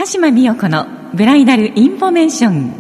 鹿島美代子のブライダルインフォメーション。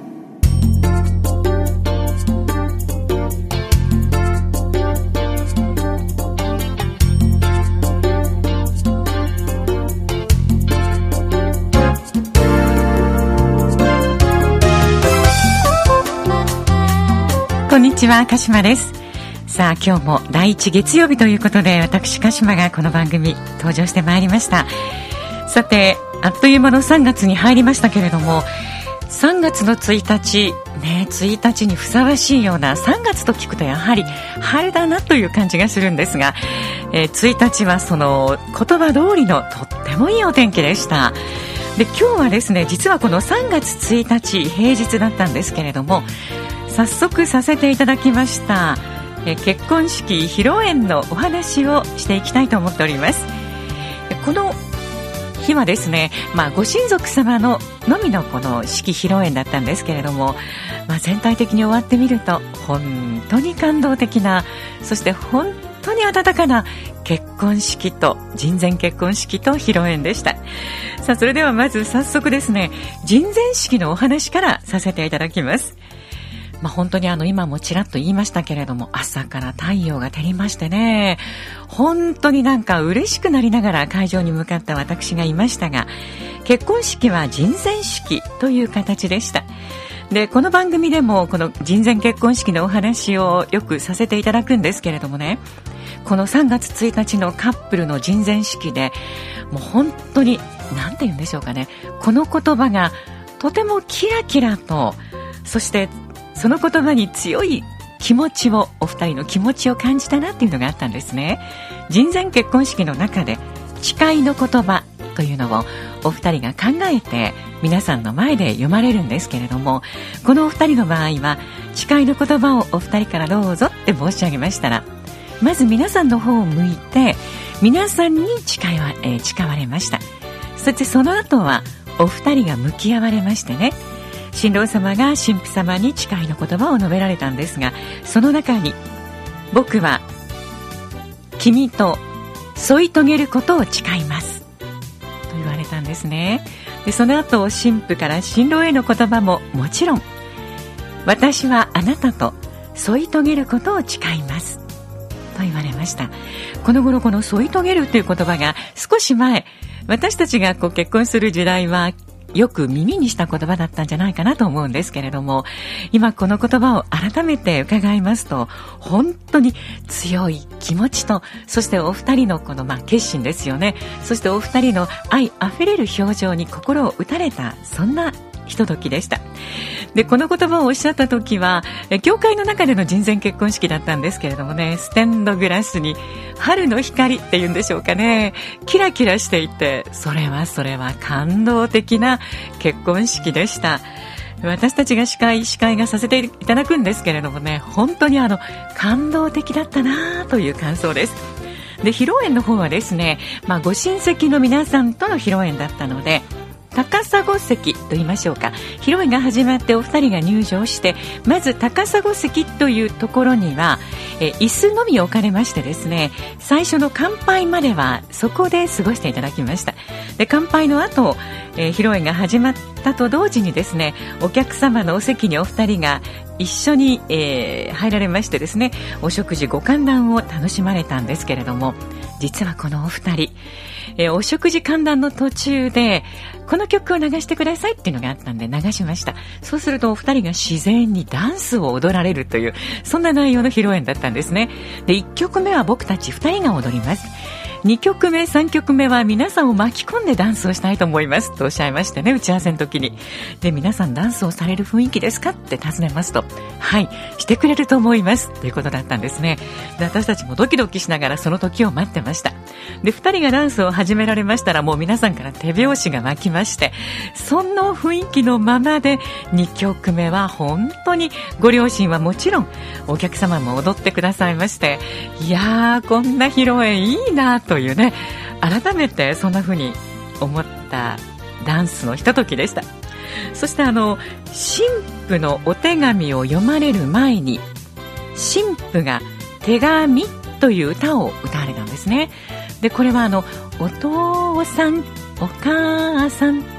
こんにちは、鹿島です。さあ、今日も第一月曜日ということで、私鹿島がこの番組登場してまいりました。さて、あっという間の3月に入りましたけれども、3月の1日ね、1日にふさわしいような、3月と聞くとやはり春だなという感じがするんですが、1日はその言葉通りのとってもいいお天気でした。で、今日はですね、実はこの3月1日平日だったんですけれども、早速させていただきました結婚式披露宴のお話をしていきたいと思っております。この日はですね、ご親族様ののみのこの式披露宴だったんですけれども、全体的に終わってみると本当に感動的な、そして本当に温かな結婚式と人前結婚式と披露宴でした。さあ、それではまず早速ですね、人前式のお話からさせていただきます。本当に今もちらっと言いましたけれども、朝から太陽が照りましてね、本当になんか嬉しくなりながら会場に向かった私がいましたが、結婚式は人前式という形でした。で、この番組でもこの人前結婚式のお話をよくさせていただくんですけれどもね、この3月1日のカップルの人前式でもう本当になんて言うんでしょうかね、この言葉がとてもキラキラと、そしてその言葉に強い気持ちを、お二人の気持ちを感じたなっていうのがあったんですね。人前結婚式の中で誓いの言葉というのをお二人が考えて皆さんの前で読まれるんですけれども、このお二人の場合は誓いの言葉をお二人からどうぞって申し上げましたら、まず皆さんの方を向いて皆さんに誓われました。そしてその後はお二人が向き合われましてね、新郎様が新婦様に誓いの言葉を述べられたんですが、その中に僕は君と添い遂げることを誓いますと言われたんですね。で、その後新婦から新郎への言葉ももちろん、私はあなたと添い遂げることを誓いますと言われました。この頃この添い遂げるという言葉が少し前、私たちが結婚する時代はよく耳にした言葉だったんじゃないかなと思うんですけれども、今この言葉を改めて伺いますと、本当に強い気持ちと、そしてお二人のこの決心ですよね、そしてお二人の愛あふれる表情に心を打たれた、そんなひとときでした。で、この言葉をおっしゃった時は教会の中での人前結婚式だったんですけれどもね、ステンドグラスに春の光っていうんでしょうかね、キラキラしていて、それは感動的な結婚式でした。私たちが司会がさせていただくんですけれどもね、本当に感動的だったなという感想です。で、披露宴の方はですね、ご親戚の皆さんとの披露宴だったので、高砂席と言いましょうか、披露宴が始まってお二人が入場して、まず高砂席というところには椅子のみ置かれましてですね、最初の乾杯まではそこで過ごしていただきました。で、乾杯の後、披露宴が始まったと同時にですね、お客様のお席にお二人が一緒に、入られましてですね、お食事ご歓談を楽しまれたんですけれども、実はこのお二人、お食事歓談の途中でこの曲を流してくださいっていうのがあったんで流しました。そうするとお二人が自然にダンスを踊られるという、そんな内容の披露宴だったんですね。で、1曲目は僕たち2人が踊ります。2曲目3曲目は皆さんを巻き込んでダンスをしたいと思いますとおっしゃいましてね、打ち合わせの時に。で、皆さんダンスをされる雰囲気ですかって尋ねますと、はい、してくれると思いますということだったんですね。で、私たちもドキドキしながらその時を待ってました。で、2人がダンスを始められましたら、もう皆さんから手拍子が巻きまして、その雰囲気のままで2曲目は本当にご両親はもちろんお客様も踊ってくださいまして、いやー、こんな披露宴いいなというね、改めてそんな風に思ったダンスのひとときでした。そして新婦のお手紙を読まれる前に、新婦が手紙という歌を歌われたんですね。で、これはお父さんお母さん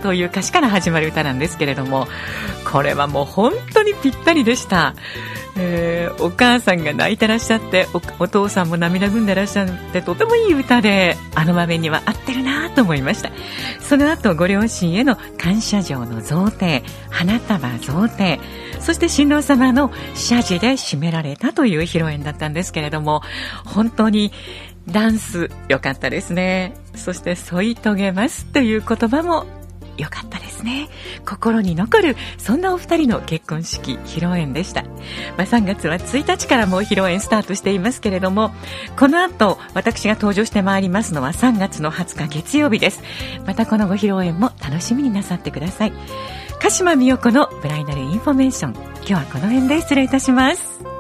という歌詞から始まる歌なんですけれども、これはもう本当にぴったりでした。お母さんが泣いてらっしゃって、お父さんも涙ぐんでらっしゃって、とてもいい歌で、あの場面には合ってるなと思いました。その後、ご両親への感謝状の贈呈、花束贈呈、そして親王様の謝辞で締められたという披露宴だったんですけれども、本当にダンス良かったですね。そして添い遂げますという言葉も良かったですね。心に残るそんなお二人の結婚式披露宴でした。3月は1日からもう披露宴スタートしていますけれども、この後私が登場してまいりますのは3月の20日月曜日です。またこのご披露宴も楽しみになさってください。鹿島美代子のブライダルインフォメーション、今日はこの辺で失礼いたします。